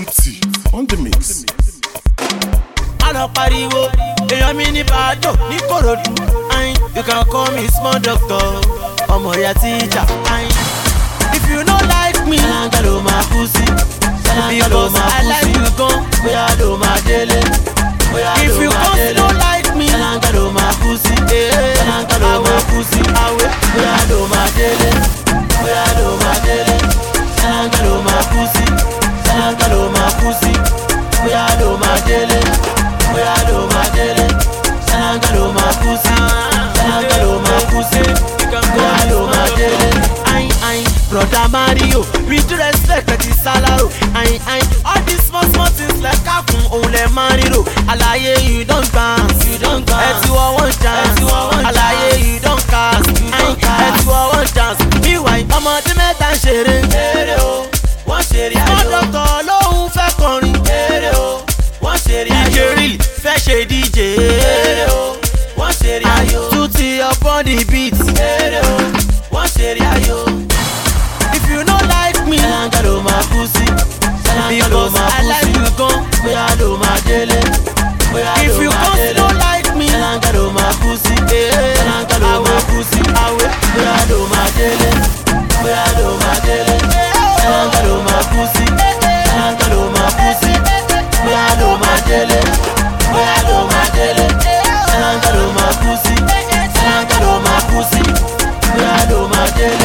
Tutti on the mix. Àlọ́ pariwo, èèyàn mi ní Bàdó ní Kòròdú. You can call me small doctor, ọmọ ìyá tíjà. If you no like me, ṣáláńgá ló máa kú sí. Because I like you gan, bóyá ló máa délé. If you come no like me, ṣáláńgá ló máa kú sí. Ṣáláńgá ló máa kú sí. Bóyá ló máa délé. Bóyá ló máa délé. Ṣáláńgá ló máa kú sí. Ṣáláńgá ló máa kú sí. Bóyá ló máa délé. Bóyá ló máa délé. Ṣáláńgá ló máa kú sí. Ṣáláńgá ló máa kú sí. Bóyá ló máa délé. Brother Mario, with due respect that is salaro. All these small things like Kakun, only Mariro. Alaye, you don't dance, If you want chance, Alaye, you don't cast, If you want chance. Meanwhile, I'm on the metal sharing. One share, small doctor, low fat corny. One share, DJ, fetch DJ. One share, Tutti upon the beats. One share, if you no like me, ṣáláńgá ló máa kú sí. Because I like you gan, bóyá ló máa délé. If you come no like me, ṣáláńgá ló máa kú sí. Ṣáláńgá ló máa kú sí. Bóyá ló máa délé. Bóyá ló máa délé. Ṣáláńgá ló máa kú sí. Ṣáláńgá ló máa kú sí. Bóyá ló máa délé. Bóyá ló máa délé. Ṣáláńgá ló máa kú sí. Ṣáláńgá ló máa kú sí. Bóyá ló máa délé.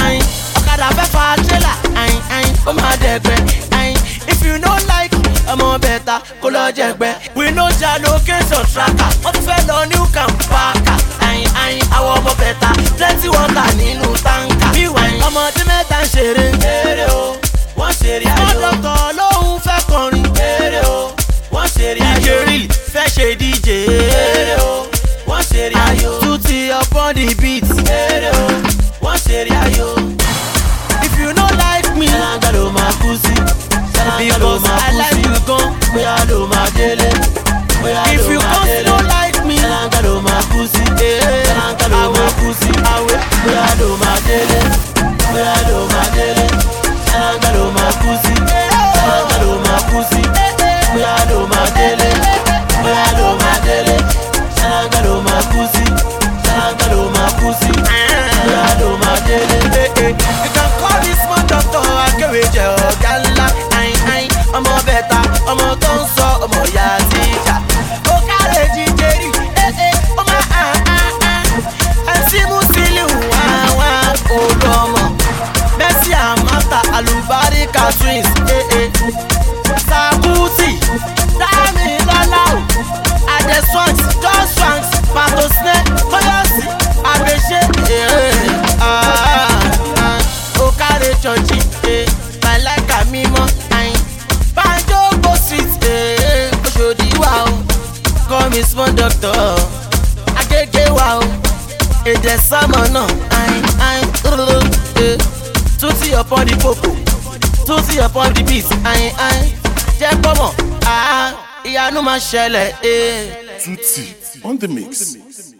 Oh my degbe, if you no like, I'm on better, color jegbe. We know your location tracker, what fell on you can pack. I want more better, plenty water nínú tanka. Meanwhile, I'm on the metal sharing. One share, small doctor, lóhùn fẹ́ kọrin. One share, DJ, fẹ́ ṣe DJ. One share, Tutti upon the beats. One share, if you no like me, ṣáláńgá ló máa kú sí. Because I like you gan, bóyá ló máa délé. If you come no like me, ṣáláńgá ló máa kú sí. Ṣáláńgá ló máa kú sí. Bóyá ló máa délé. Bóyá ló máa délé. Ṣáláńgá ló máa kú sí. Ṣáláńgá ló máa kú sí. Bóyá ló máa délé. Bóyá ló máa délé. Ṣáláńgá ló máa kú sí. Ṣáláńgá ló máa kú sí. Bóyá ló máa délé. You can call this small doctor, akéwèjẹ ọ̀gá ńlá. Ọmọ bẹ̀ta, ọmọ tó ń sọ, ọmọ ìyá tíjà. Kò kárẹ̀ jíjẹ rí, ọmọ ẹ̀sìn Musiliu wá olọ́mọ. Mercy Amata, Alubarika twins, Sakuti, Damilọ́lá o. Adeswanks, Just Swanks, Pato Snare, Toyosi, Agbèsè, Okare Churchy, Malaika mímọ́, Banjo go sweet, Oṣòdì wà o. Call me small doctor, Agége wà o. Èdè sámọ̀ náà, Tutti upon the popo, Tutti upon the beat, jẹ́ kọ́mọ̀, ìyanu máa ṣẹlẹ̀. Tutti on the mix.